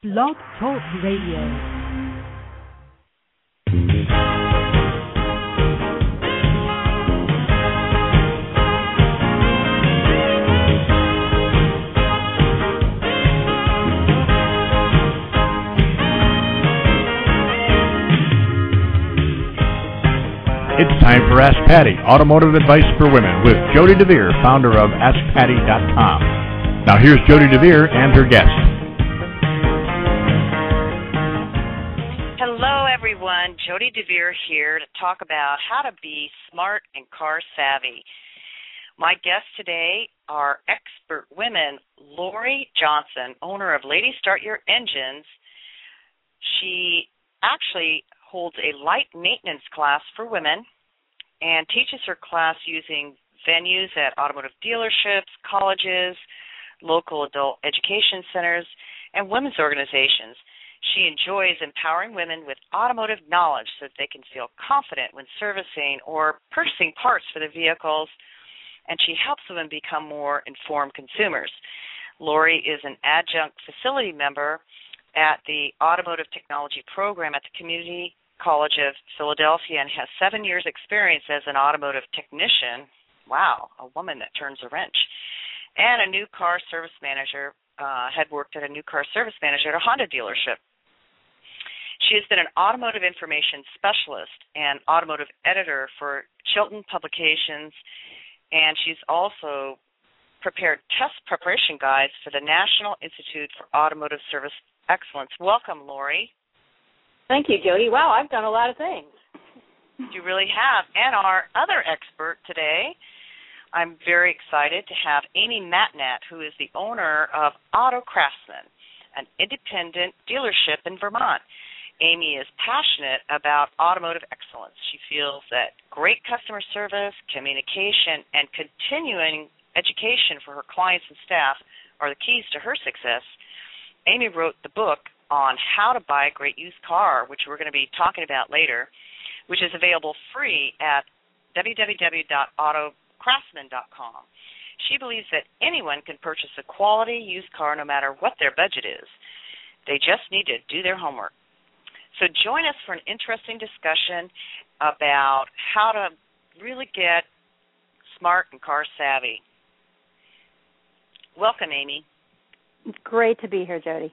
Blog Talk Radio. It's time for Ask Patty, automotive advice for women, with Jody DeVere, founder of AskPatty.com. Now here's Jody DeVere and her guest. Hello, everyone. Jody DeVere here to talk about how to be smart and car savvy. My guests today are expert women, Lori Johnson, owner of Lady Start Your Engines. She actually holds a light maintenance class for women and teaches her class using venues at automotive dealerships, colleges, local adult education centers, and women's organizations. She enjoys empowering women with automotive knowledge so that they can feel confident when servicing or purchasing parts for their vehicles, and she helps women become more informed consumers. Lori is an adjunct facility member at the Automotive Technology Program at the Community College of Philadelphia and has 7 years' experience as an automotive technician. Wow, a woman that turns a wrench. And a new car service manager, had worked at a new car service manager at a Honda dealership. She has been an automotive information specialist and automotive editor for Chilton Publications, and she's also prepared test preparation guides for the National Institute for Automotive Service Excellence. Welcome, Lori. Thank you, Jody. Wow, I've done a lot of things. You really have. And our other expert today, I'm very excited to have Amy Matnat, who is the owner of Auto Craftsman, an independent dealership in Vermont. Amy is passionate about automotive excellence. She feels that great customer service, communication, and continuing education for her clients and staff are the keys to her success. Amy wrote the book on how to buy a great used car, which we're going to be talking about later, which is available free at www.autocraftsman.com. She believes that anyone can purchase a quality used car no matter what their budget is. They just need to do their homework. So join us for an interesting discussion about how to really get smart and car savvy. Welcome, Amy. It's great to be here, Jody.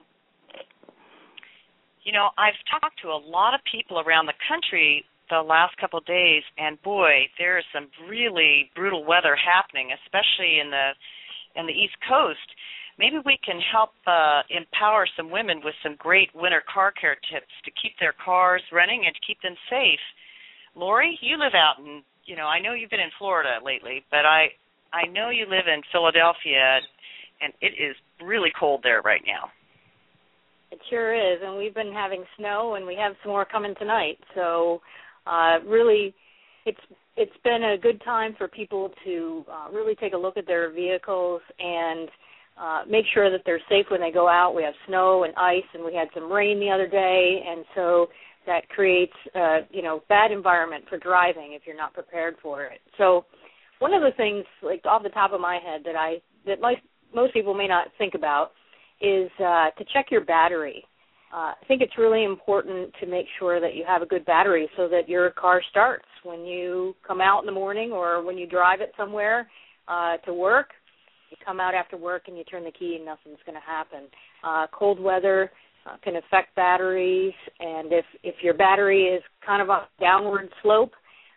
You know, I've talked to a lot of people around the country the last couple of days, and boy, there is some really brutal weather happening, especially in the East Coast. Maybe we can help empower some women with some great winter car care tips to keep their cars running and to keep them safe. Lori, you live out in, I know you've been in Florida lately, but I know you live in Philadelphia, and it is really cold there right now. It sure is, and we've been having snow, and we have some more coming tonight. So really, it's been a good time for people to really take a look at their vehicles and make sure that they're safe when they go out. We have snow and ice, and we had some rain the other day, and so that creates bad environment for driving if you're not prepared for it. So one of the things, like off the top of my head, that most people may not think about is to check your battery. I think it's really important to make sure that you have a good battery so that your car starts when you come out in the morning or when you drive it somewhere to work. You come out after work and you turn the key and nothing's going to happen. Cold weather can affect batteries, and if your battery is kind of a downward slope,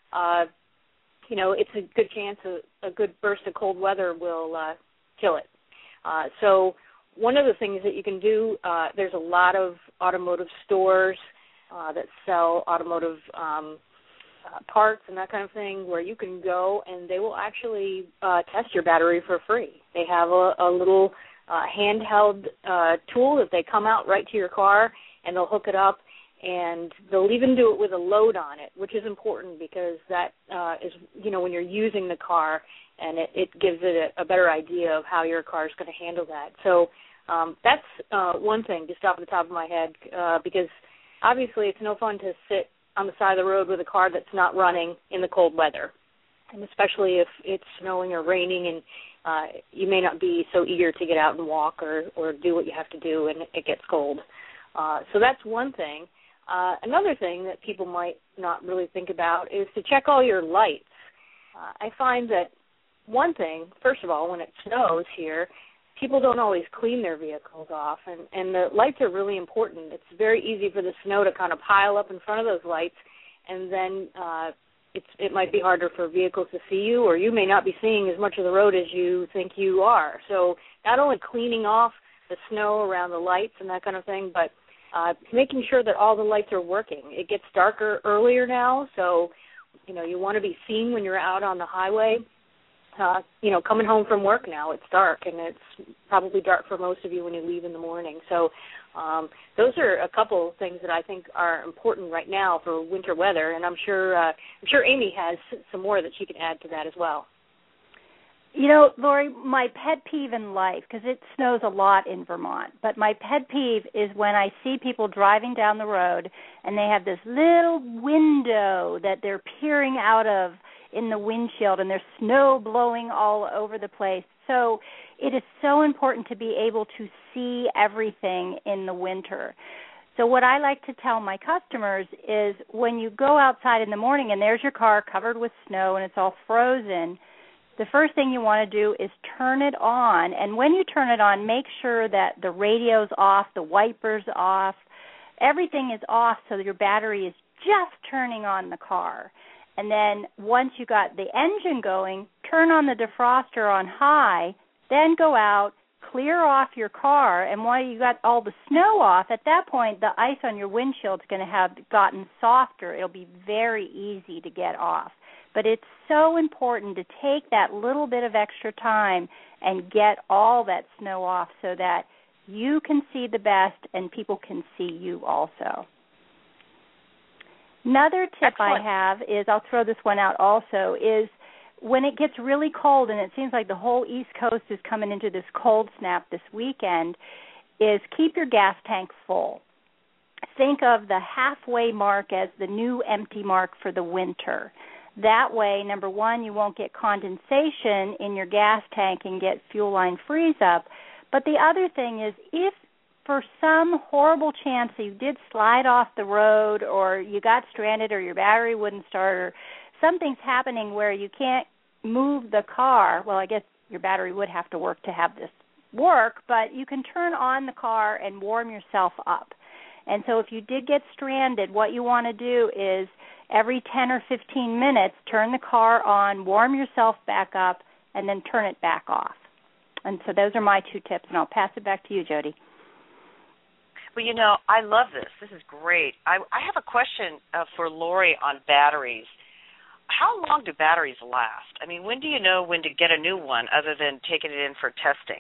it's a good chance a good burst of cold weather will kill it. So one of the things that you can do, there's a lot of automotive stores that sell automotive parts and that kind of thing where you can go and they will actually test your battery for free. They have a little handheld tool that they come out right to your car and they'll hook it up, and they'll even do it with a load on it, which is important because that is, when you're using the car, and it gives it a better idea of how your car is going to handle that. So that's one thing just off the top of my head because obviously it's no fun to sit on the side of the road with a car that's not running in the cold weather, and especially if it's snowing or raining and you may not be so eager to get out and walk or do what you have to do, and it gets cold. So that's one thing. Another thing that people might not really think about is to check all your lights. I find that one thing, first of all, when it snows here, people don't always clean their vehicles off, and the lights are really important. It's very easy for the snow to kind of pile up in front of those lights, and then it might be harder for vehicles to see you, or you may not be seeing as much of the road as you think you are. So not only cleaning off the snow around the lights and that kind of thing, but making sure that all the lights are working. It gets darker earlier now, so you want to be seen when you're out on the highway. Coming home from work now, it's dark, and it's probably dark for most of you when you leave in the morning. So those are a couple of things that I think are important right now for winter weather, and I'm sure Amy has some more that she can add to that as well. Lori, my pet peeve in life, because it snows a lot in Vermont, but my pet peeve is when I see people driving down the road and they have this little window that they're peering out of in the windshield, and there's snow blowing all over the place. So it is so important to be able to see everything in the winter. So what I like to tell my customers is when you go outside in the morning and there's your car covered with snow and it's all frozen, the first thing you want to do is turn it on. And when you turn it on, make sure that the radio's off, the wipers off, everything is off so that your battery is just turning on the car. And then once you got the engine going, turn on the defroster on high, then go out, clear off your car, and while you got all the snow off, at that point the ice on your windshield is going to have gotten softer. It'll be very easy to get off. But it's so important to take that little bit of extra time and get all that snow off so that you can see the best and people can see you also. Another tip I have is, I'll throw this one out also, is when it gets really cold, and it seems like the whole East Coast is coming into this cold snap this weekend, is keep your gas tank full. Think of the halfway mark as the new empty mark for the winter. That way, number one, you won't get condensation in your gas tank and get fuel line freeze up. But the other thing is, if for some horrible chance that you did slide off the road or you got stranded or your battery wouldn't start or something's happening where you can't move the car, well, I guess your battery would have to work to have this work, but you can turn on the car and warm yourself up. And so if you did get stranded, what you want to do is every 10 or 15 minutes, turn the car on, warm yourself back up, and then turn it back off. And so those are my two tips, and I'll pass it back to you, Jody. Well, I love this. This is great. I have a question for Lori on batteries. How long do batteries last? I mean, when do you know when to get a new one other than taking it in for testing?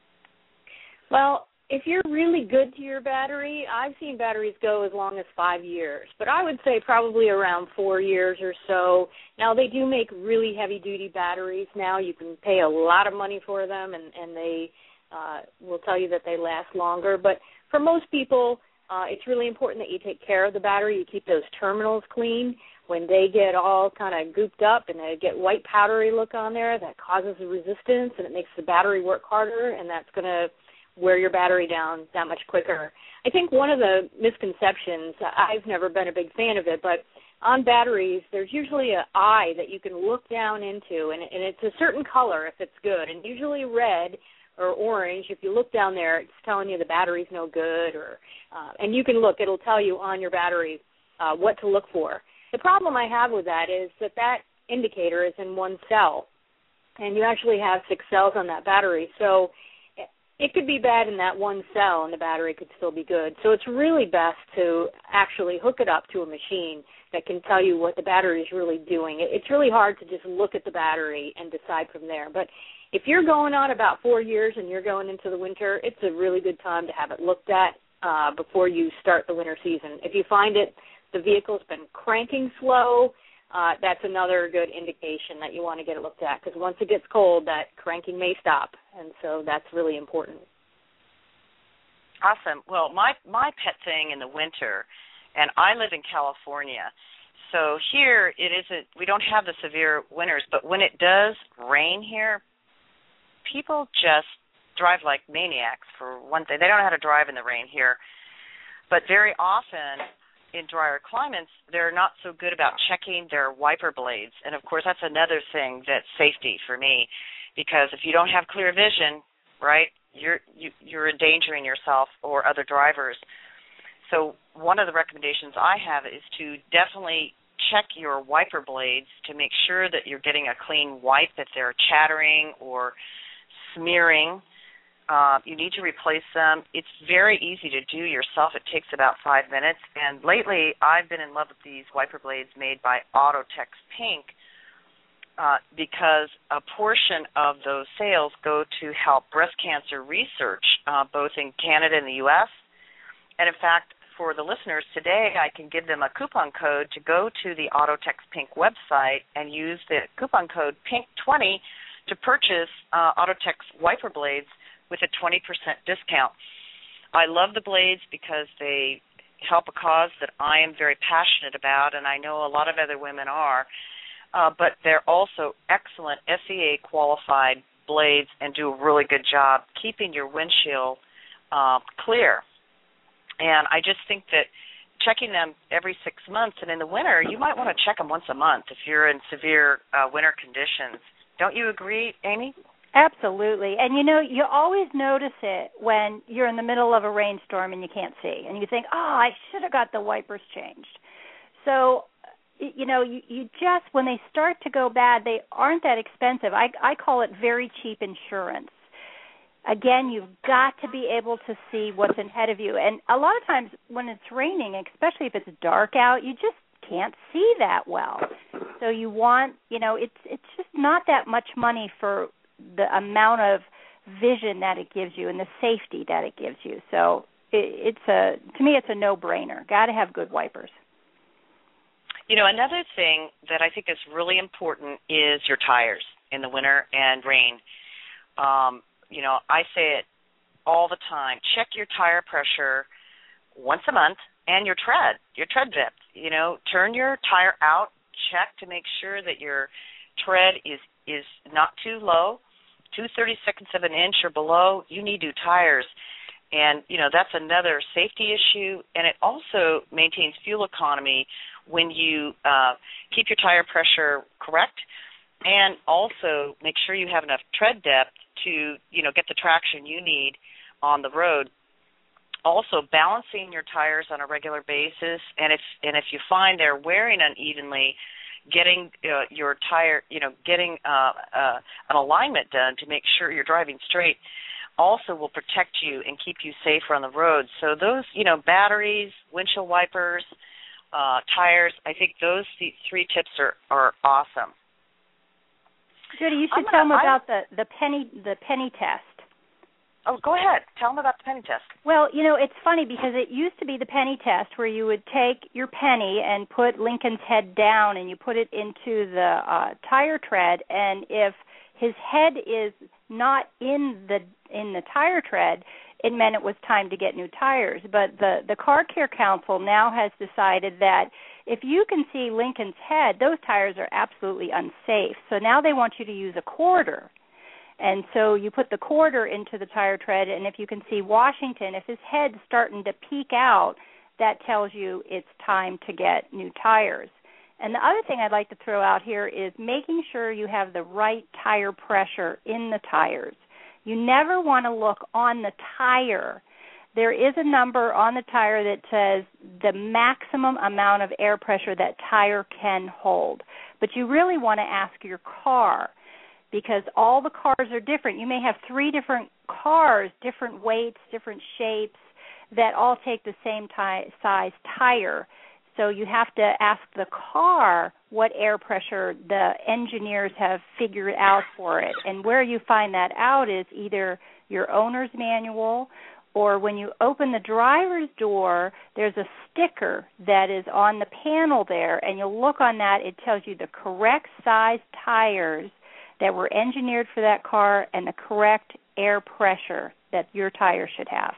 Well, if you're really good to your battery, I've seen batteries go as long as 5 years. But I would say probably around 4 years or so. Now, they do make really heavy-duty batteries now. You can pay a lot of money for them, and they will tell you that they last longer. But for most people, it's really important that you take care of the battery. You keep those terminals clean. When they get all kind of gooped up and they get white powdery look on there, that causes a resistance and it makes the battery work harder, and that's going to wear your battery down that much quicker. I think one of the misconceptions, I've never been a big fan of it, but on batteries, there's usually an eye that you can look down into, and it's a certain color if it's good, and usually red or orange. If you look down there, it's telling you the battery's no good, and you can look. It'll tell you on your battery what to look for. The problem I have with that is that indicator is in one cell, and you actually have 6 cells on that battery. So it could be bad in that one cell, and the battery could still be good. So it's really best to actually hook it up to a machine that can tell you what the battery is really doing. It's really hard to just look at the battery and decide from there. But if you're going on about 4 years and you're going into the winter, it's a really good time to have it looked at before you start the winter season. If you find the vehicle's been cranking slow, that's another good indication that you want to get it looked at, because once it gets cold, that cranking may stop, and so that's really important. Awesome. Well, my pet thing in the winter, and I live in California, so here we don't have the severe winters, but when it does rain here, people just drive like maniacs, for one thing. They don't know how to drive in the rain here. But very often in drier climates, they're not so good about checking their wiper blades. And, of course, that's another thing that's safety for me, because if you don't have clear vision, right, you're endangering yourself or other drivers. So one of the recommendations I have is to definitely check your wiper blades to make sure that you're getting a clean wipe, if they're chattering or smearing. You need to replace them. It's very easy to do yourself. It takes about 5 minutes. And lately, I've been in love with these wiper blades made by Autotex Pink because a portion of those sales go to help breast cancer research, both in Canada and the U.S. And, in fact, for the listeners today, I can give them a coupon code to go to the Autotex Pink website and use the coupon code PINK20 to purchase Autotex wiper blades with a 20% discount. I love the blades because they help a cause that I am very passionate about, and I know a lot of other women are, but they're also excellent SEA-qualified blades and do a really good job keeping your windshield clear. And I just think that checking them every 6 months, and in the winter, you might want to check them once a month if you're in severe winter conditions. Don't you agree, Amy? Absolutely. And, you know, you always notice it when you're in the middle of a rainstorm and you can't see. And you think, oh, I should have got the wipers changed. So, you know, you just, when they start to go bad, they aren't that expensive. I call it very cheap insurance. Again, you've got to be able to see what's ahead of you. And a lot of times when it's raining, especially if it's dark out, you just can't see that well. So you want, you know, it's just not that much money for the amount of vision that it gives you and the safety that it gives you. So to me, it's a no-brainer. Got to have good wipers. You know, another thing that I think is really important is your tires in the winter and rain. You know, I say it all the time. Check your tire pressure once a month and your tread depth. You know, turn your tire out, check to make sure that your tread is not too low. 2/32 of an inch or below, you need new tires. And, you know, that's another safety issue. And it also maintains fuel economy when you keep your tire pressure correct, and also make sure you have enough tread depth to, you know, get the traction you need on the road. Also, balancing your tires on a regular basis, and if you find they're wearing unevenly, getting your tire, you know, getting an alignment done to make sure you're driving straight also will protect you and keep you safer on the road. So those, you know, batteries, windshield wipers, tires, I think those three tips are awesome. Judy, you should tell them about the penny test. Oh, go ahead. Tell them about the penny test. Well, you know, it's funny because it used to be the penny test where you would take your penny and put Lincoln's head down and you put it into the tire tread, and if his head is not in the tire tread, it meant it was time to get new tires. But the Car Care Council now has decided that if you can see Lincoln's head, those tires are absolutely unsafe. So now they want you to use a quarter. And so you put the quarter into the tire tread, and if you can see Washington, if his head's starting to peek out, that tells you it's time to get new tires. And the other thing I'd like to throw out here is making sure you have the right tire pressure in the tires. You never want to look on the tire. There is a number on the tire that says the maximum amount of air pressure that tire can hold. But you really want to ask your car, because all the cars are different. You may have 3 different cars, different weights, different shapes, that all take the same size tire. So you have to ask the car what air pressure the engineers have figured out for it. And where you find that out is either your owner's manual, or when you open the driver's door, there's a sticker that is on the panel there, and you'll look on that. It tells you the correct size tires that were engineered for that car and the correct air pressure that your tire should have.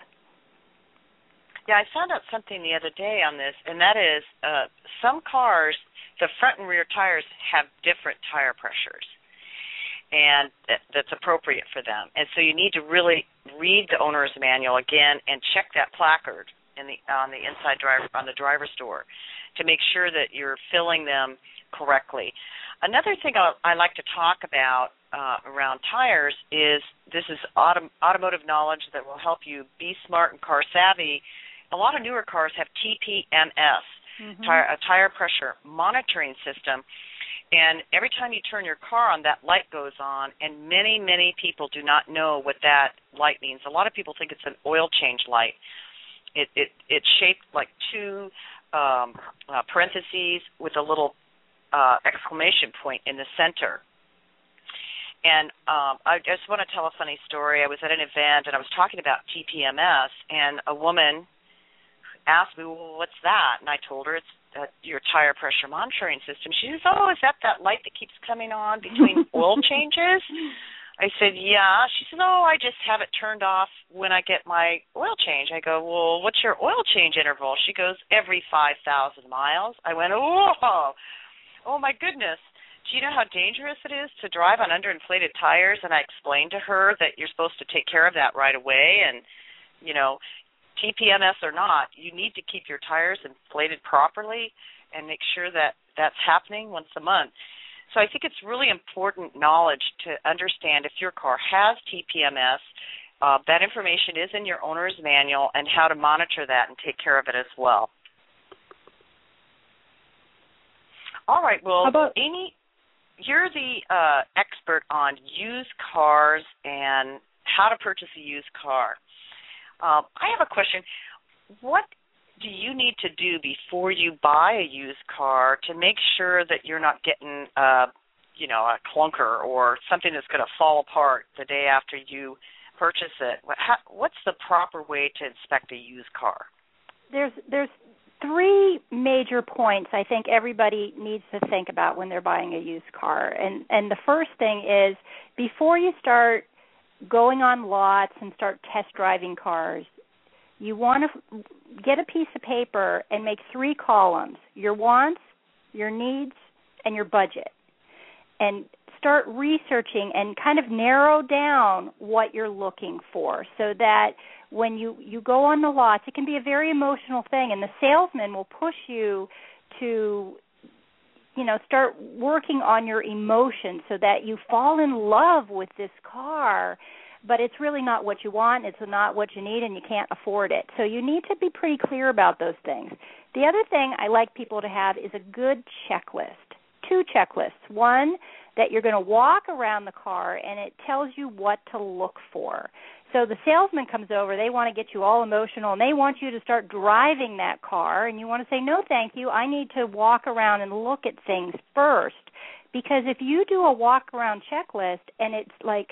Yeah, I found out something the other day on this, and that is some cars, the front and rear tires have different tire pressures. and that's appropriate for them. And so you need to really read the owner's manual again and check that placard on the inside on the driver's door to make sure that you're filling them correctly. Another thing I like to talk about around tires is this is automotive knowledge that will help you be smart and car savvy. A lot of newer cars have TPMS, a tire pressure monitoring system. And every time you turn your car on, that light goes on, and many, many people do not know what that light means. A lot of people think it's an oil change light. It's shaped like two parentheses with a little exclamation point in the center. And I just want to tell a funny story. I was at an event, and I was talking about TPMS, and a woman asked me, well, what's that? And I told her it's your tire pressure monitoring system. She says, oh, is that light that keeps coming on between oil changes? I said, yeah. She said, oh, I just have it turned off when I get my oil change. I go, well, what's your oil change interval? She goes, every 5,000 miles. I went, oh my goodness. Do you know how dangerous it is to drive on underinflated tires? And I explained to her that you're supposed to take care of that right away. And, you know, TPMS or not, you need to keep your tires inflated properly and make sure that that's happening once a month. So I think it's really important knowledge to understand if your car has TPMS, that information is in your owner's manual, and how to monitor that and take care of it as well. All right, well, Amy, you're the expert on used cars and how to purchase a used car. I have a question. What do you need to do before you buy a used car to make sure that you're not getting, a clunker or something that's going to fall apart the day after you purchase it? What's the proper way to inspect a used car? There's three major points I think everybody needs to think about when they're buying a used car. And the first thing is, before you start going on lots and start test driving cars, you want to get a piece of paper and make 3 columns: your wants, your needs, and your budget. And start researching and kind of narrow down what you're looking for, so that when you go on the lots, it can be a very emotional thing, and the salesman will push you to start working on your emotions so that you fall in love with this car, but it's really not what you want, it's not what you need, and you can't afford it. So you need to be pretty clear about those things. The other thing I like people to have is a good checklist. 2 checklists. One, that you're going to walk around the car and it tells you what to look for. So the salesman comes over, they want to get you all emotional, and they want you to start driving that car, and you want to say, no, thank you, I need to walk around and look at things first. Because if you do a walk-around checklist, and it's like,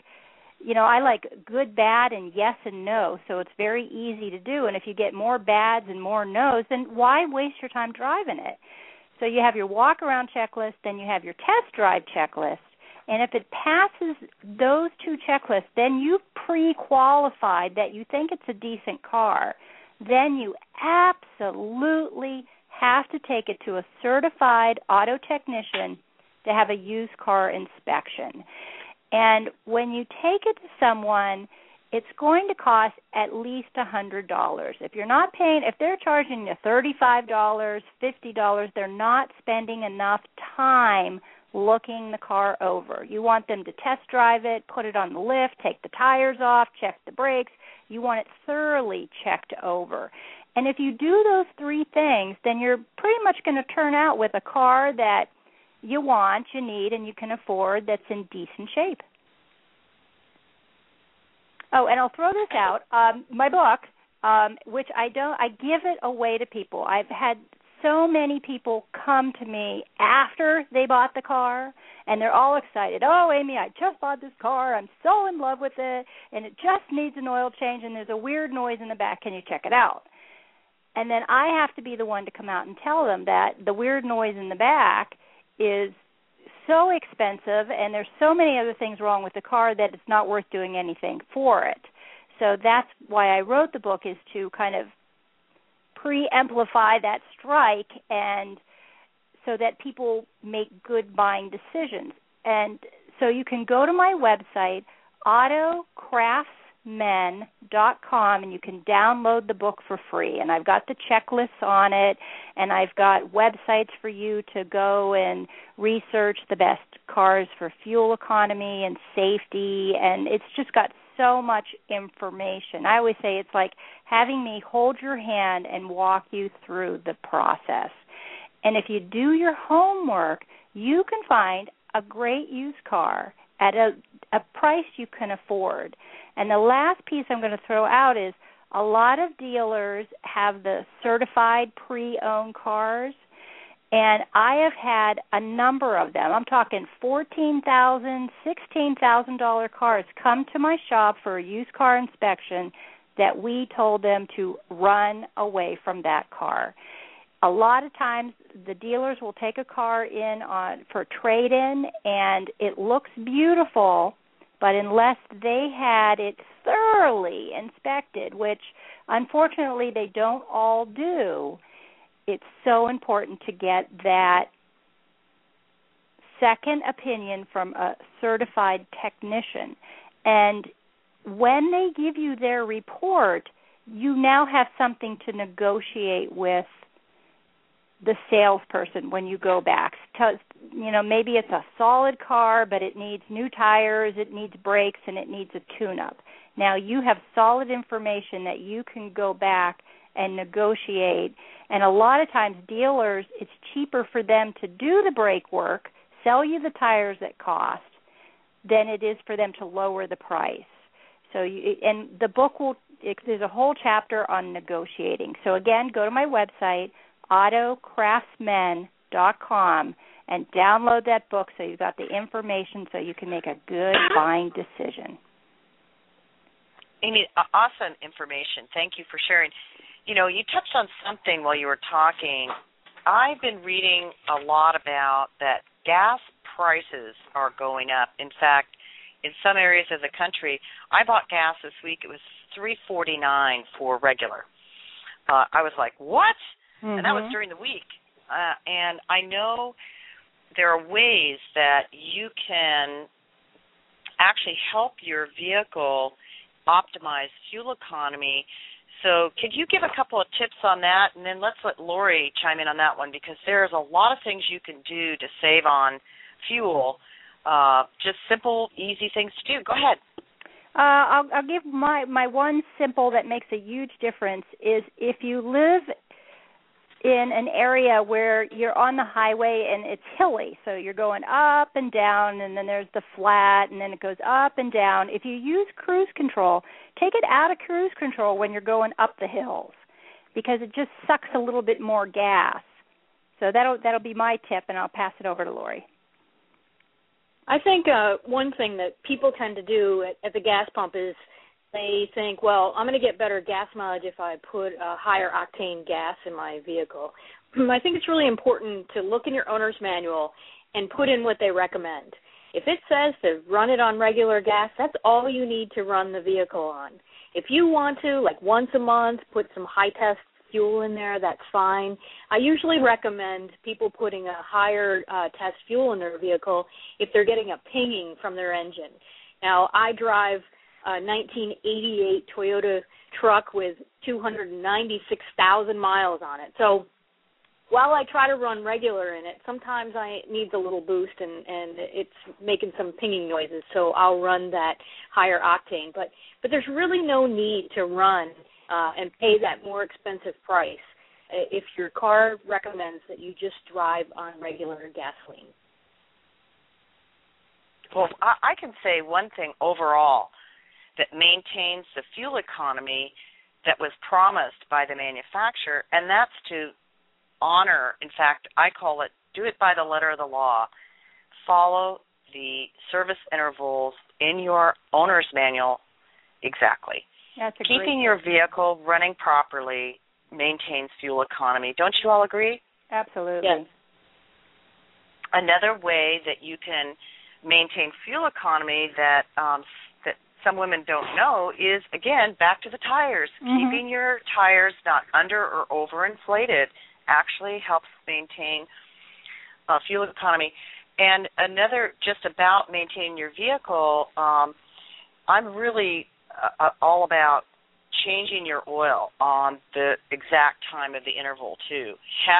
I like good, bad, and yes and no, so it's very easy to do. And if you get more bads and more no's, then why waste your time driving it? So you have your walk-around checklist, then you have your test drive checklist. And if it passes those 2 checklists, then you've pre-qualified that you think it's a decent car. Then you absolutely have to take it to a certified auto technician to have a used car inspection. And when you take it to someone, it's going to cost at least $100. If they're charging you $35, $50, they're not spending enough time looking the car over. You want them to test drive it, put it on the lift, take the tires off, check the brakes. You want it thoroughly checked over. And if you do those 3 things, then you're pretty much going to turn out with a car that you want, you need, and you can afford, that's in decent shape. Oh, and I'll throw this out. My book, which I give it away to people. I've had so many people come to me after they bought the car, and they're all excited. Oh, Amy, I just bought this car. I'm so in love with it, and it just needs an oil change, and there's a weird noise in the back. Can you check it out? And then I have to be the one to come out and tell them that the weird noise in the back is so expensive, and there's so many other things wrong with the car that it's not worth doing anything for it. So that's why I wrote the book, is to kind of pre-amplify that strike, and so that people make good buying decisions. And So you can go to my website, autocraftsmen.com, and you can download the book for free. And I've got the checklists on it, and I've got websites for you to go and research the best cars for fuel economy and safety, and it's just got so much information. I always say it's like having me hold your hand and walk you through the process. And if you do your homework, you can find a great used car at a price you can afford. And the last piece I'm going to throw out is a lot of dealers have the certified pre-owned cars, and I have had a number of them. I'm talking $14,000, $16,000 cars come to my shop for a used car inspection that we told them to run away from that car. A lot of times the dealers will take a car in for trade-in, and it looks beautiful, but unless they had it thoroughly inspected, which unfortunately they don't all do, it's so important to get that second opinion from a certified technician. And when they give you their report, you now have something to negotiate with the salesperson when you go back. Maybe it's a solid car, but it needs new tires, it needs brakes, and it needs a tune-up. Now you have solid information that you can go back and negotiate. And a lot of times dealers, it's cheaper for them to do the brake work, sell you the tires that cost, than it is for them to lower the price. And the book there's a whole chapter on negotiating. So again, go to my website, autocraftsmen.com, and download that book so you've got the information so you can make a good buying decision. Amy, awesome information. Thank you for sharing. You touched on something while you were talking. I've been reading a lot about that gas prices are going up. In fact, in some areas of the country, I bought gas this week. It was $3.49 for regular. I was like, what? Mm-hmm. And that was during the week. And I know there are ways that you can actually help your vehicle optimize fuel economy. So could you give a couple of tips on that? And then let's let Lori chime in on that one, because there's a lot of things you can do to save on fuel, just simple, easy things to do. Go ahead. I'll give my one simple that makes a huge difference is if you live in an area where you're on the highway and it's hilly, so you're going up and down, and then there's the flat, and then it goes up and down. If you use cruise control, take it out of cruise control when you're going up the hills, because it just sucks a little bit more gas. So that'll be my tip, and I'll pass it over to Lori. I think one thing that people tend to do at the gas pump is they think, well, I'm going to get better gas mileage if I put higher octane gas in my vehicle. I think it's really important to look in your owner's manual and put in what they recommend. If it says to run it on regular gas, that's all you need to run the vehicle on. If you want to, like once a month, put some high-test fuel in there, that's fine. I usually recommend people putting a higher test fuel in their vehicle if they're getting a pinging from their engine. Now, I drive a 1988 Toyota truck with 296,000 miles on it. So while I try to run regular in it, sometimes I need a little boost and it's making some pinging noises, so I'll run that higher octane. But there's really no need to run and pay that more expensive price if your car recommends that you just drive on regular gasoline. Well, I can say one thing overall that maintains the fuel economy that was promised by the manufacturer, and that's to honor, in fact, I call it, do it by the letter of the law. Follow the service intervals in your owner's manual exactly. That's a Keeping your vehicle running properly maintains fuel economy. Don't you all agree? Absolutely. Yes. Another way that you can maintain fuel economy that some women don't know is, again, back to the tires. Mm-hmm. Keeping your tires not under or overinflated actually helps maintain fuel economy. And another, just about maintaining your vehicle, I'm really all about changing your oil on the exact time of the interval too.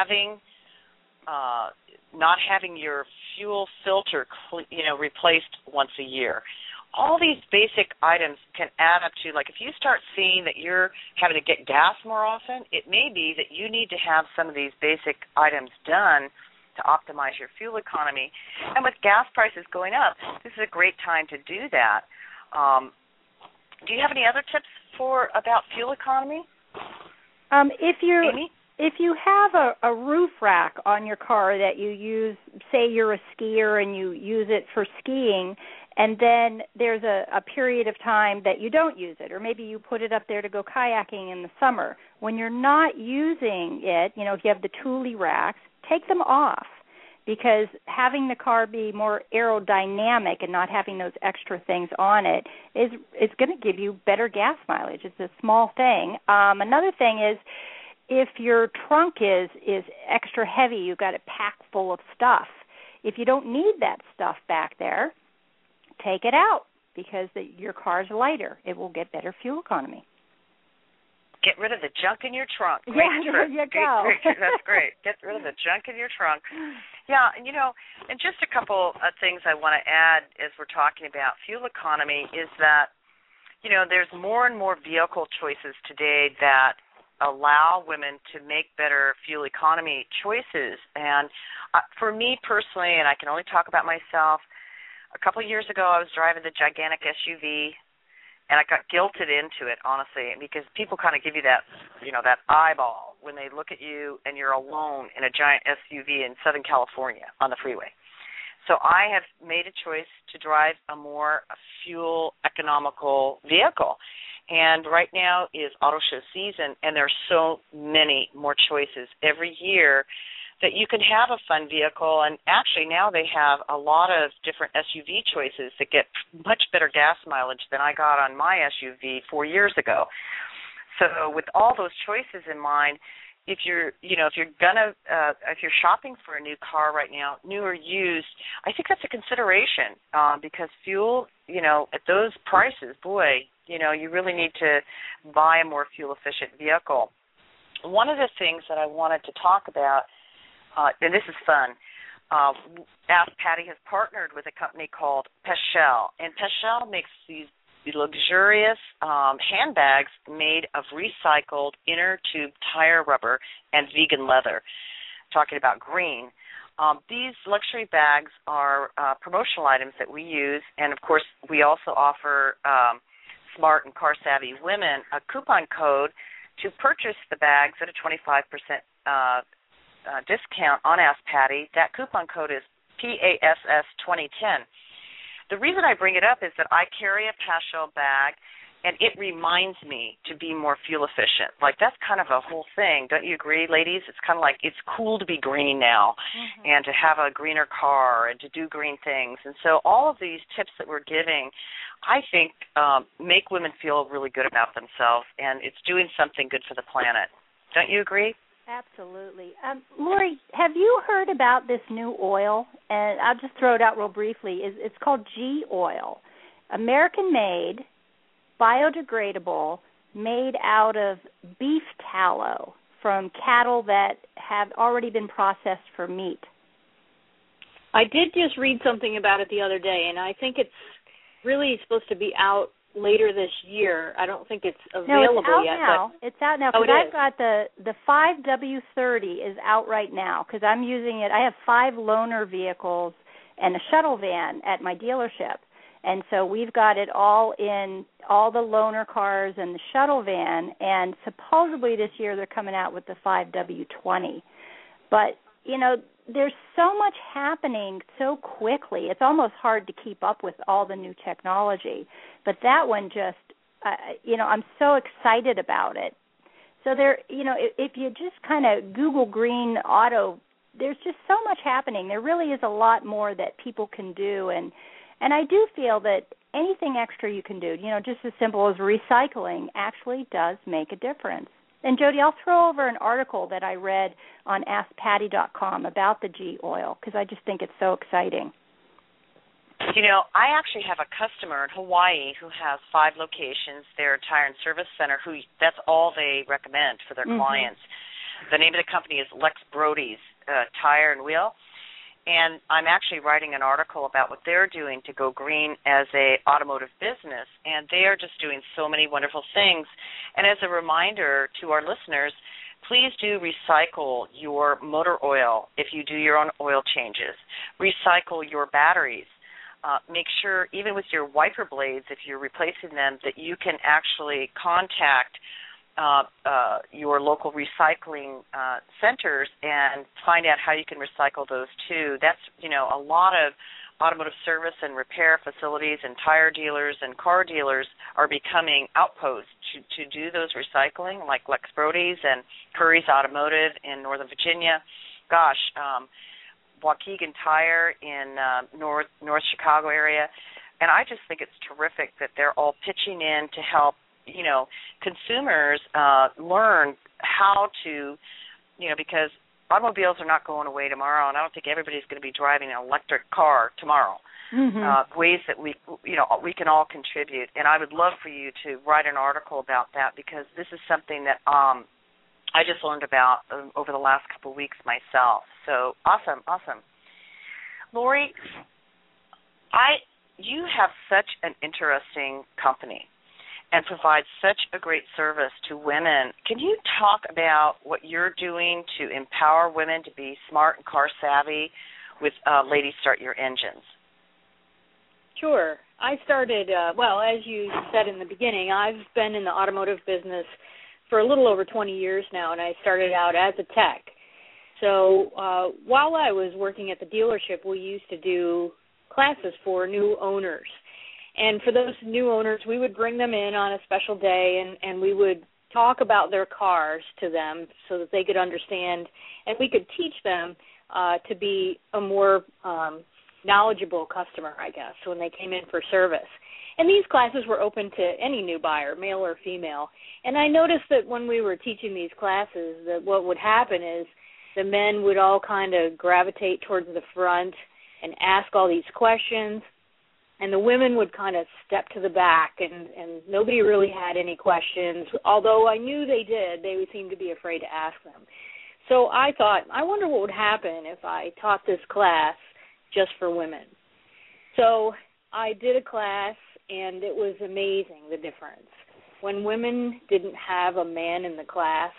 Not having your fuel filter, replaced once a year. All these basic items can add up to, like, if you start seeing that you're having to get gas more often, it may be that you need to have some of these basic items done to optimize your fuel economy. And with gas prices going up, this is a great time to do that. Do you have any other tips about fuel economy? If you have a roof rack on your car that you use, say you're a skier and you use it for skiing, and then there's a period of time that you don't use it, or maybe you put it up there to go kayaking in the summer. When you're not using it, if you have the Thule racks, take them off, because having the car be more aerodynamic and not having those extra things on it is going to give you better gas mileage. It's a small thing. Another thing is, if your trunk is extra heavy, you've got it packed full of stuff. If you don't need that stuff back there, take it out, because your car's lighter. It will get better fuel economy. Get rid of the junk in your trunk. Great there you go. Great. That's great. Get rid of the junk in your trunk. Yeah, and and just a couple of things I want to add as we're talking about fuel economy is that, there's more and more vehicle choices today that allow women to make better fuel economy choices. And for me personally, and I can only talk about myself, a couple of years ago I was driving the gigantic SUV, and I got guilted into it, honestly, because people kind of give you that, that eyeball when they look at you and you're alone in a giant SUV in Southern California on the freeway. So I have made a choice to drive a more fuel economical vehicle. And right now is auto show season, and there are so many more choices every year that you can have a fun vehicle. And actually now they have a lot of different SUV choices that get much better gas mileage than I got on my SUV 4 years ago. So with all those choices in mind, if you're shopping for a new car right now, new or used, I think that's a consideration because fuel, at those prices, boy, you really need to buy a more fuel-efficient vehicle. One of the things that I wanted to talk about, and this is fun, Ask Patty has partnered with a company called Peschel, and Peschel makes these luxurious handbags made of recycled inner tube tire rubber and vegan leather. Talking about green. These luxury bags are promotional items that we use, and of course we also offer smart and car-savvy women a coupon code to purchase the bags at a 25% discount on Ask Patty. That coupon code is PASS2010. The reason I bring it up is that I carry a Peschel bag, and it reminds me to be more fuel efficient. Like, that's kind of a whole thing. Don't you agree, ladies? It's kind of like it's cool to be green now and to have a greener car and to do green things. And so all of these tips that we're giving, I think, make women feel really good about themselves, and it's doing something good for the planet. Don't you agree? Absolutely. Lori, have you heard about this new oil? And I'll just throw it out real briefly. It's called G Oil. American-made, biodegradable, made out of beef tallow from cattle that have already been processed for meat. I did just read something about it the other day, and I think it's really supposed to be out later this year. I don't think it's available yet. It's out now. Because I've got the 5W30 is out right now because I'm using it. I have 5 loaner vehicles and a shuttle van at my dealership. And so we've got it all in all the loaner cars and the shuttle van, and supposedly this year they're coming out with the 5W20. But, there's so much happening so quickly. It's almost hard to keep up with all the new technology. But that one just, I'm so excited about it. So if you just kind of Google green auto, there's just so much happening. There really is a lot more that people can do. And I do feel that anything extra you can do, just as simple as recycling, actually does make a difference. And Jody, I'll throw over an article that I read on AskPatty.com about the G oil because I just think it's so exciting. You know, I actually have a customer in Hawaii who has 5 locations. They're a tire and service center who that's all they recommend for their clients. The name of the company is Lex Brody's Tire and Wheel. And I'm actually writing an article about what they're doing to go green as a automotive business. And they are just doing so many wonderful things. And as a reminder to our listeners, please do recycle your motor oil if you do your own oil changes. Recycle your batteries. Make sure, even with your wiper blades, if you're replacing them, that you can actually contact your local recycling centers and find out how you can recycle those too. That's, you know, a lot of automotive service and repair facilities and tire dealers and car dealers are becoming outposts to do those recycling, like Lex Brody's and Curry's Automotive in Northern Virginia. Gosh, Waukegan Tire in North Chicago area. And I just think it's terrific that they're all pitching in to help, you know, consumers learn how to, you know, because automobiles are not going away tomorrow, and I don't think everybody's going to be driving an electric car tomorrow. Ways that we can all contribute. And I would love for you to write an article about that because this is something that I just learned about over the last couple of weeks myself. So awesome. Lori, you have such an interesting company and provide such a great service to women. Can you talk about what you're doing to empower women to be smart and car savvy with Ladies Start Your Engines? Sure. I started, well, as you said in the beginning, I've been in the automotive business for a little over 20 years now, and I started out as a tech. So while I was working at the dealership, we used to do classes for new owners. And for those new owners, we would bring them in on a special day, and we would talk about their cars to them so that they could understand, and we could teach them to be a more knowledgeable customer, I guess, when they came in for service. And these classes were open to any new buyer, male or female. And I noticed that when we were teaching these classes, that what would happen is the men would all kind of gravitate towards the front and ask all these questions, and the women would kind of step to the back, and nobody really had any questions. Although I knew they did, they would seem to be afraid to ask them. So I thought, I wonder what would happen if I taught this class just for women. So I did a class, and it was amazing, the difference. When women didn't have a man in the class,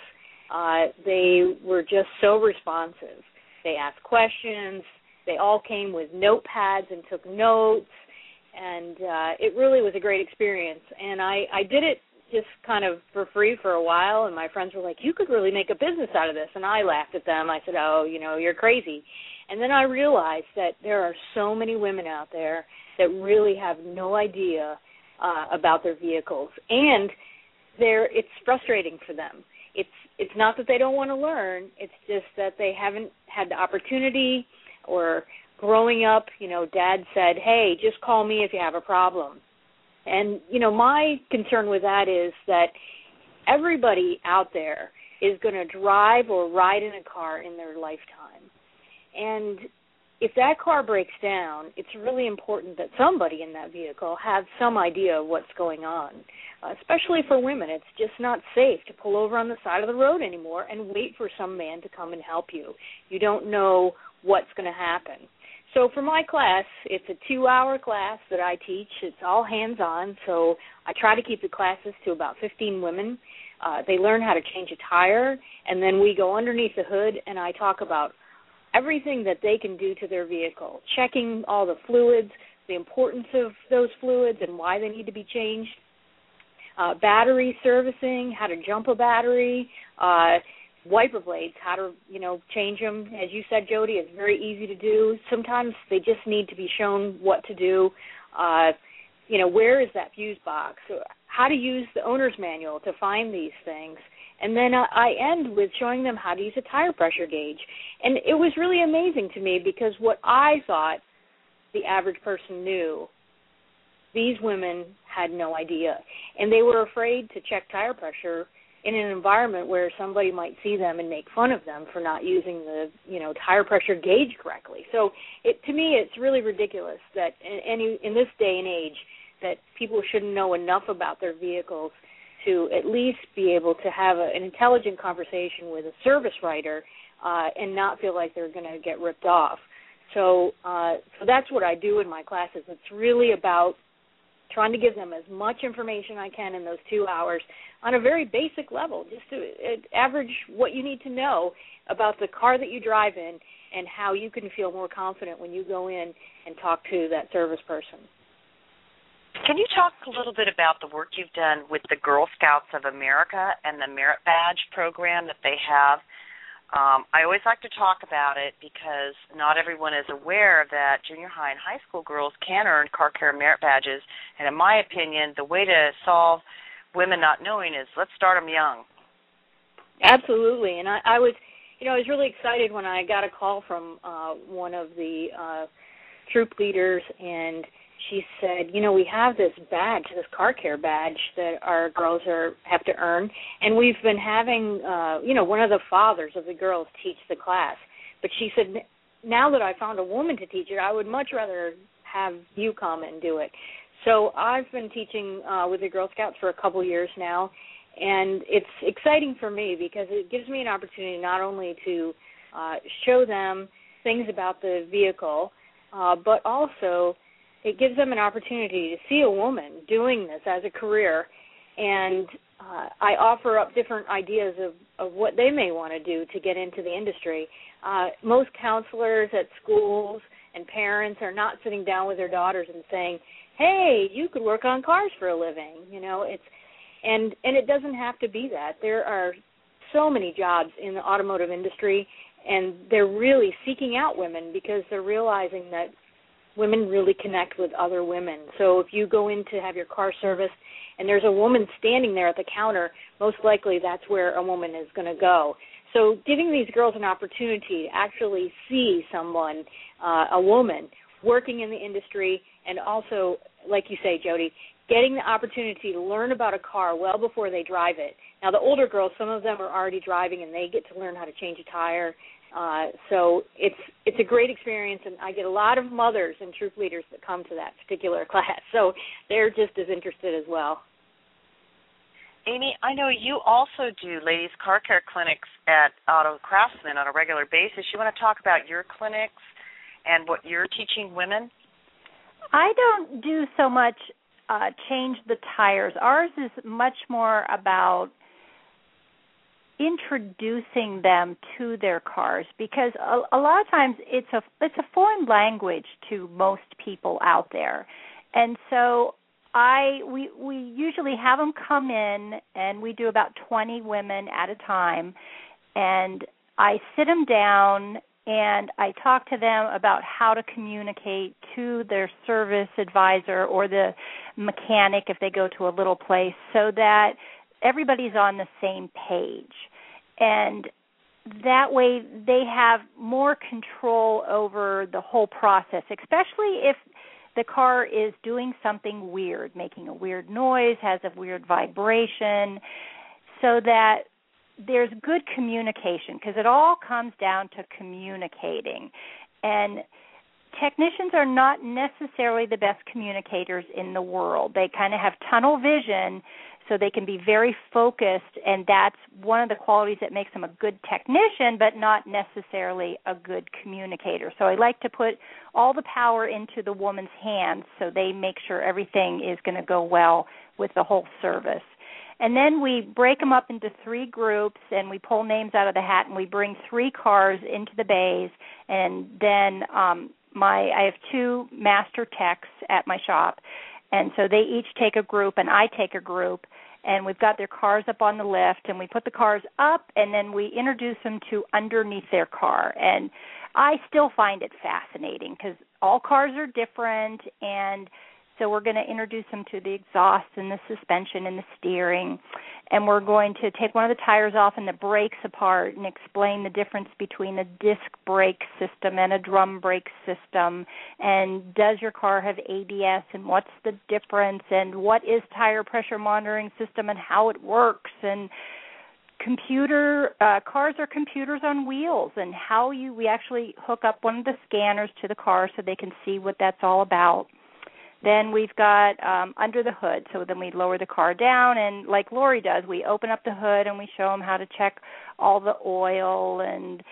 they were just so responsive. They asked questions. They all came with notepads and took notes, and it really was a great experience. And I did it just kind of for free for a while, and my friends were like, you could really make a business out of this. And I laughed at them. I said, oh, you know, you're crazy. And then I realized that there are so many women out there that really have no idea about their vehicles. And it's frustrating for them. It's not that they don't want to learn. It's just that they haven't had the opportunity, or growing up, you know, Dad said, hey, just call me if you have a problem. And, you know, my concern with that is that everybody out there is going to drive or ride in a car in their lifetime. And if that car breaks down, it's really important that somebody in that vehicle have some idea of what's going on, especially for women. It's just not safe to pull over on the side of the road anymore and wait for some man to come and help you. You don't know what's going to happen. So for my class, it's a 2-hour class that I teach. It's all hands-on, so I try to keep the classes to about 15 women. They learn how to change a tire, and then we go underneath the hood, and I talk about everything that they can do to their vehicle, checking all the fluids, the importance of those fluids and why they need to be changed, battery servicing, how to jump a battery, wiper blades, how to, you know, change them. As you said, Jody, it's very easy to do. Sometimes they just need to be shown what to do. You know, where is that fuse box? How to use the owner's manual to find these things. And then I end with showing them how to use a tire pressure gauge. And it was really amazing to me because what I thought the average person knew, these women had no idea. And they were afraid to check tire pressure in an environment where somebody might see them and make fun of them for not using the, tire pressure gauge correctly. So to me, it's really ridiculous that in this day and age that people shouldn't know enough about their vehicles to at least be able to have an intelligent conversation with a service writer and not feel like they're going to get ripped off. So that's what I do in my classes. It's really about trying to give them as much information I can in those 2 hours on a very basic level, just to average what you need to know about the car that you drive in and how you can feel more confident when you go in and talk to that service person. Can you talk a little bit about the work you've done with the Girl Scouts of America and the Merit Badge program that they have? I always like to talk about it because not everyone is aware that junior high and high school girls can earn car care merit badges. And in my opinion, the way to solve women not knowing is let's start them young. Absolutely. And I was really excited when I got a call from one of the troop leaders, and she said, we have this badge, this car care badge that our girls have to earn, and we've been having, one of the fathers of the girls teach the class. But she said, now that I found a woman to teach it, I would much rather have you come and do it. So I've been teaching with the Girl Scouts for a couple years now, and it's exciting for me because it gives me an opportunity not only to show them things about the vehicle, but also it gives them an opportunity to see a woman doing this as a career, and I offer up different ideas of what they may want to do to get into the industry. Most counselors at schools and parents are not sitting down with their daughters and saying, hey, you could work on cars for a living. And it doesn't have to be that. There are so many jobs in the automotive industry, and they're really seeking out women because they're realizing that women really connect with other women. So if you go in to have your car serviced and there's a woman standing there at the counter, most likely that's where a woman is going to go. So giving these girls an opportunity to actually see someone, a woman, working in the industry, and also, like you say, Jody, getting the opportunity to learn about a car well before they drive it. Now, the older girls, some of them are already driving, and they get to learn how to change a tire. So it's a great experience, and I get a lot of mothers and troop leaders that come to that particular class. So they're just as interested as well. Amy, I know you also do ladies' car care clinics at Auto Craftsman on a regular basis. You want to talk about your clinics and what you're teaching women? I don't do so much change the tires. Ours is much more about introducing them to their cars, because a lot of times it's a foreign language to most people out there. And so we usually have them come in, and we do about 20 women at a time, and I sit them down and I talk to them about how to communicate to their service advisor or the mechanic if they go to a little place, so that everybody's on the same page. And that way they have more control over the whole process, especially if the car is doing something weird, making a weird noise, has a weird vibration, so that there's good communication, because it all comes down to communicating. And technicians are not necessarily the best communicators in the world. They kind of have tunnel vision, so they can be very focused, and that's one of the qualities that makes them a good technician, but not necessarily a good communicator. So I like to put all the power into the woman's hands so they make sure everything is going to go well with the whole service. And then we break them up into 3 groups, and we pull names out of the hat, and we bring 3 cars into the bays. And then I have 2 master techs at my shop, and so they each take a group, and I take a group, and we've got their cars up on the lift, and we put the cars up, and then we introduce them to underneath their car. And I still find it fascinating because all cars are different, and so we're going to introduce them to the exhaust and the suspension and the steering, and we're going to take one of the tires off and the brakes apart and explain the difference between a disc brake system and a drum brake system, and does your car have ABS, and what's the difference, and what is tire pressure monitoring system and how it works, and cars are computers on wheels, and we actually hook up one of the scanners to the car so they can see what that's all about. Then we've got under the hood, so then we lower the car down, and like Lori does, we open up the hood and we show them how to check all the oil and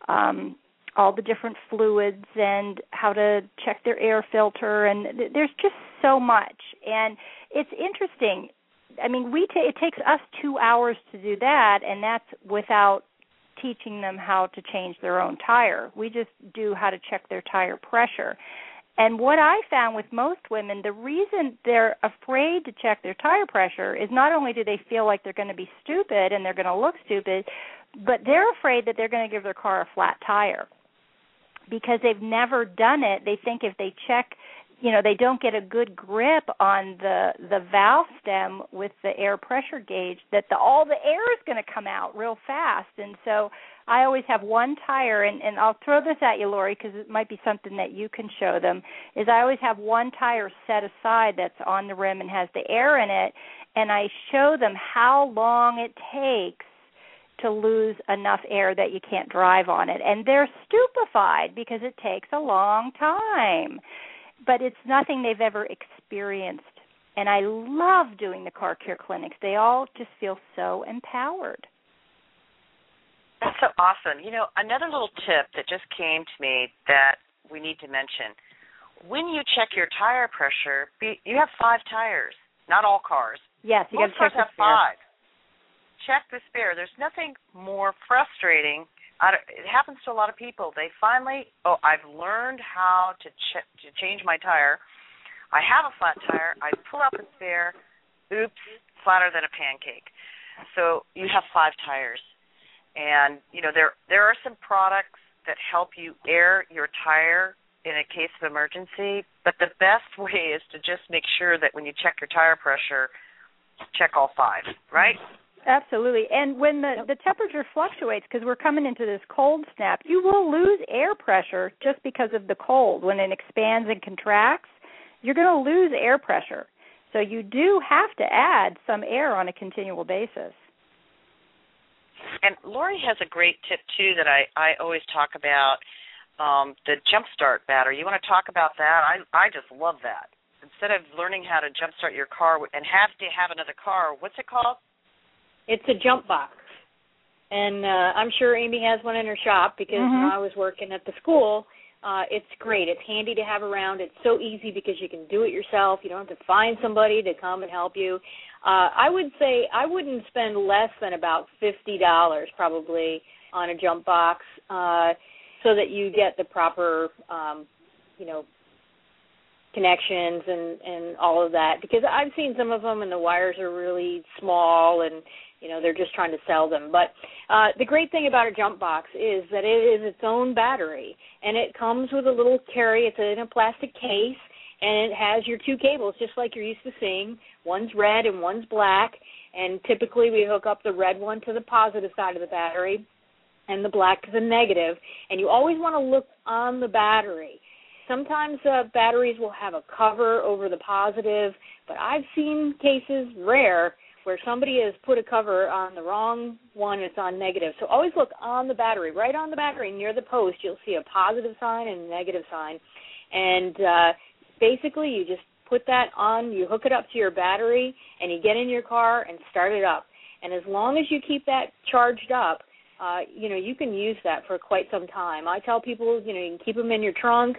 all the different fluids and how to check their air filter, and there's just so much. And it's interesting. I mean, it takes us 2 hours to do that, and that's without teaching them how to change their own tire. We just do how to check their tire pressure. And what I found with most women, the reason they're afraid to check their tire pressure is not only do they feel like they're going to be stupid and they're going to look stupid, but they're afraid that they're going to give their car a flat tire because they've never done it. They think if they check, they don't get a good grip on the valve stem with the air pressure gauge, that all the air is going to come out real fast. And so I always have one tire, and I'll throw this at you, Lori, because it might be something that you can show them, is I always have one tire set aside that's on the rim and has the air in it, and I show them how long it takes to lose enough air that you can't drive on it. And they're stupefied because it takes a long time. But it's nothing they've ever experienced. And I love doing the car care clinics. They all just feel so empowered. That's so awesome. Another little tip that just came to me that we need to mention. When you check your tire pressure, you have 5 tires, not all cars. Yes, you got to check the spare. Most cars have 5. Check the spare. There's nothing more frustrating. It happens to a lot of people. They finally, I've learned how to change my tire. I have a flat tire. I pull out the spare. Oops, flatter than a pancake. So you have 5 tires. And, there are some products that help you air your tire in a case of emergency, but the best way is to just make sure that when you check your tire pressure, check all 5, right? Absolutely. And when the temperature fluctuates, because we're coming into this cold snap, you will lose air pressure just because of the cold. When it expands and contracts, you're going to lose air pressure. So you do have to add some air on a continual basis. And Lori has a great tip, too, that I always talk about, the Jumpstart battery. You want to talk about that? I just love that. Instead of learning how to jumpstart your car and have to have another car, what's it called? It's a jump box. And I'm sure Amy has one in her shop because when I was working at the school, it's great. It's handy to have around. It's so easy because you can do it yourself. You don't have to find somebody to come and help you. I would say I wouldn't spend less than about $50 probably on a jump box so that you get the proper, connections and all of that. Because I've seen some of them and the wires are really small and, they're just trying to sell them. But the great thing about a jump box is that it is its own battery, and it comes with a little carry. It's in a plastic case, and it has your 2 cables, just like you're used to seeing. One's red and one's black, and typically we hook up the red one to the positive side of the battery and the black to the negative, and you always want to look on the battery. Sometimes batteries will have a cover over the positive, but I've seen cases, rare, where somebody has put a cover on the wrong one, it's on negative. So always look on the battery. Right on the battery near the post, you'll see a positive sign and a negative sign. And basically you just put that on, you hook it up to your battery, and you get in your car and start it up. And as long as you keep that charged up, you can use that for quite some time. I tell people, you can keep them in your trunk.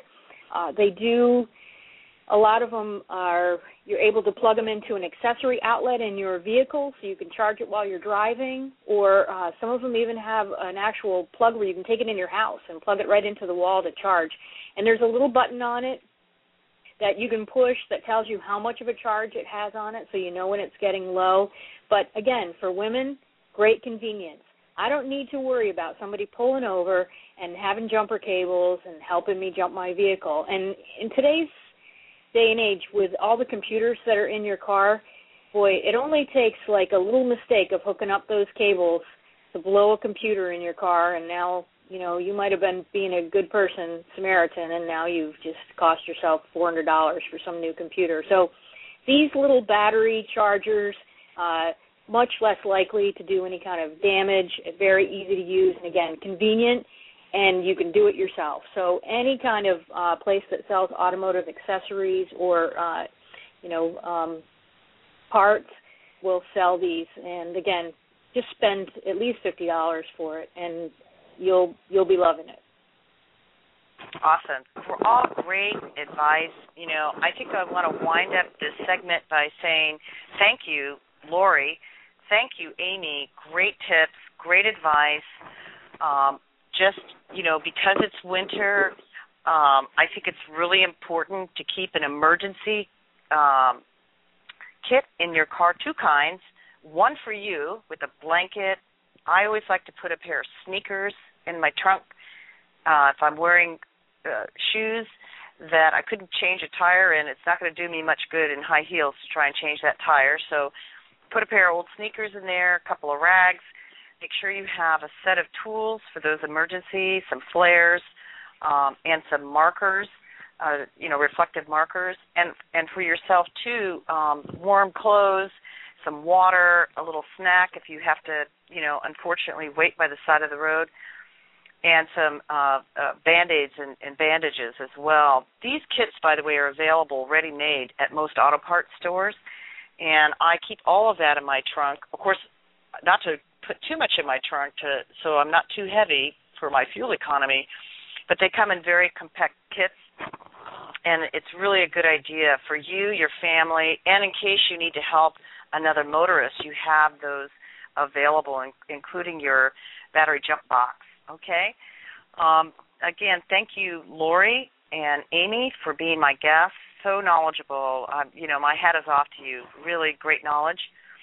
A lot of them you're able to plug them into an accessory outlet in your vehicle so you can charge it while you're driving, or some of them even have an actual plug where you can take it in your house and plug it right into the wall to charge. And there's a little button on it that you can push that tells you how much of a charge it has on it so you know when it's getting low. But, again, for women, great convenience. I don't need to worry about somebody pulling over and having jumper cables and helping me jump my vehicle. And in today's day and age, with all the computers that are in your car, boy, it only takes like a little mistake of hooking up those cables to blow a computer in your car, and now, you might have been being a good person, Samaritan, and now you've just cost yourself $400 for some new computer. So these little battery chargers, much less likely to do any kind of damage, very easy to use, and again, convenient, and you can do it yourself. So any kind of place that sells automotive accessories or, parts will sell these. And again, just spend at least $50 for it, and you'll be loving it. Awesome. For all great advice, I think I want to wind up this segment by saying thank you, Lori. Thank you, Amy. Great tips, great advice. Because it's winter, I think it's really important to keep an emergency kit in your car, two kinds. One for you with a blanket. I always like to put a pair of sneakers in my trunk if I'm wearing shoes that I couldn't change a tire in. It's not going to do me much good in high heels to try and change that tire. So put a pair of old sneakers in there, a couple of rags. Make sure you have a set of tools for those emergencies, some flares, and some markers, reflective markers. And for yourself, too, warm clothes, some water, a little snack if you have to, unfortunately wait by the side of the road, and some Band-Aids and bandages as well. These kits, by the way, are available ready-made at most auto parts stores, and I keep all of that in my trunk. Of course, not to put too much in my trunk so I'm not too heavy for my fuel economy, but they come in very compact kits, and it's really a good idea for you, your family, and in case you need to help another motorist, you have those available, including your battery jump box. Okay? Again, thank you, Lori and Amy, for being my guests. So knowledgeable. My hat is off to you. Really great knowledge.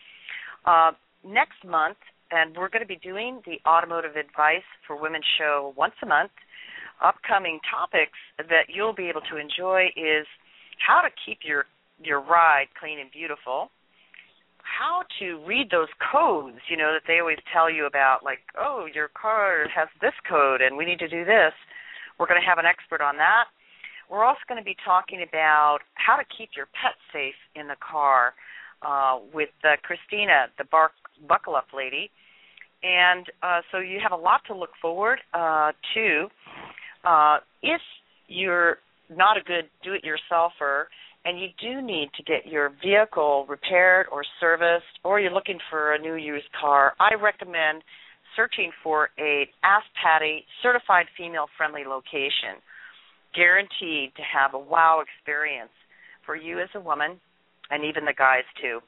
Next month, and we're going to be doing the Automotive Advice for Women show once a month. Upcoming topics that you'll be able to enjoy is how to keep your ride clean and beautiful, how to read those codes, that they always tell you about, like, oh, your car has this code and we need to do this. We're going to have an expert on that. We're also going to be talking about how to keep your pet safe in the car with Christina, the Buckle Up lady. And so you have a lot to look forward to. If you're not a good do-it-yourselfer and you do need to get your vehicle repaired or serviced, or you're looking for a new used car, I recommend searching for a Ask Patty certified female-friendly location, guaranteed to have a wow experience for you as a woman and even the guys too.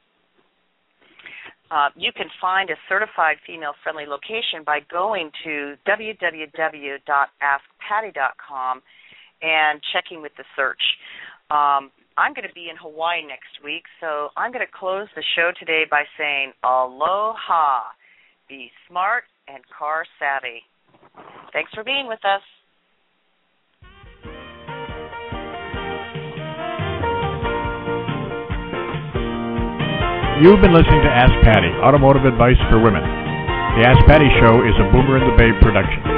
You can find a certified female-friendly location by going to www.askpatty.com and checking with the search. I'm going to be in Hawaii next week, so I'm going to close the show today by saying aloha, be smart and car savvy. Thanks for being with us. You've been listening to Ask Patty, Automotive Advice for Women. The Ask Patty Show is a Boomer in the Bay production.